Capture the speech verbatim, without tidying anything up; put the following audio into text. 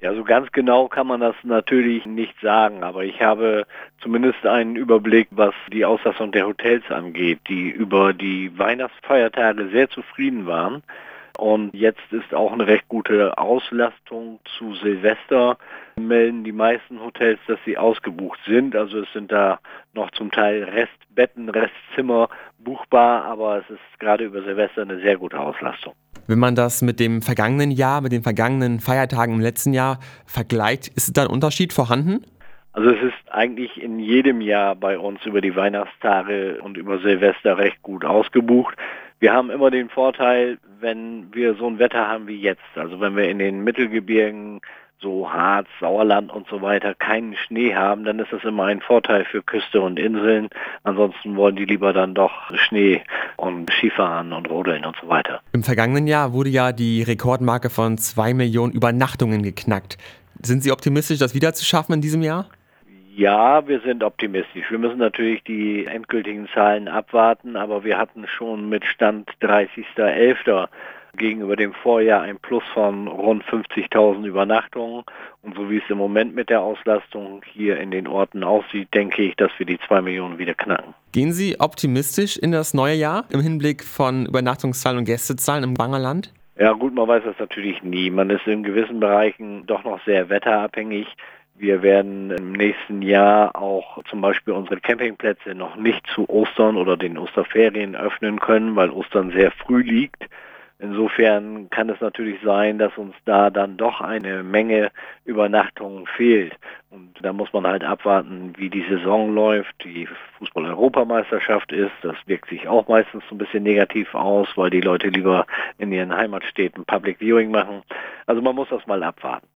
Ja, so ganz genau kann man das natürlich nicht sagen, aber ich habe zumindest einen Überblick, was die Auslastung der Hotels angeht, die über die Weihnachtsfeiertage sehr zufrieden waren. Und jetzt ist auch eine recht gute Auslastung zu Silvester. Melden die meisten Hotels, dass sie ausgebucht sind. Also es sind da noch zum Teil Restbetten, Restzimmer buchbar, aber es ist gerade über Silvester eine sehr gute Auslastung. Wenn man das mit dem vergangenen Jahr, mit den vergangenen Feiertagen im letzten Jahr vergleicht, ist da ein Unterschied vorhanden? Also es ist eigentlich in jedem Jahr bei uns über die Weihnachtstage und über Silvester recht gut ausgebucht. Wir haben immer den Vorteil, wenn wir so ein Wetter haben wie jetzt, also wenn wir in den Mittelgebirgen, so Harz, Sauerland und so weiter, keinen Schnee haben, dann ist das immer ein Vorteil für Küste und Inseln. Ansonsten wollen die lieber dann doch Schnee und Skifahren und Rodeln und so weiter. Im vergangenen Jahr wurde ja die Rekordmarke von zwei Millionen Übernachtungen geknackt. Sind Sie optimistisch, das wieder zu schaffen in diesem Jahr? Ja, wir sind optimistisch. Wir müssen natürlich die endgültigen Zahlen abwarten, aber wir hatten schon mit Stand dreißigster elfter gegenüber dem Vorjahr ein Plus von rund fünfzigtausend Übernachtungen. Und so wie es im Moment mit der Auslastung hier in den Orten aussieht, denke ich, dass wir die zwei Millionen wieder knacken. Gehen Sie optimistisch in das neue Jahr im Hinblick von Übernachtungszahlen und Gästezahlen im Bangerland? Ja gut, man weiß das natürlich nie. Man ist in gewissen Bereichen doch noch sehr wetterabhängig. Wir werden im nächsten Jahr auch zum Beispiel unsere Campingplätze noch nicht zu Ostern oder den Osterferien öffnen können, weil Ostern sehr früh liegt. Insofern kann es natürlich sein, dass uns da dann doch eine Menge Übernachtungen fehlt. Und da muss man halt abwarten, wie die Saison läuft. Die Fußball-Europameisterschaft ist, das wirkt sich auch meistens so ein bisschen negativ aus, weil die Leute lieber in ihren Heimatstädten Public Viewing machen. Also man muss das mal abwarten.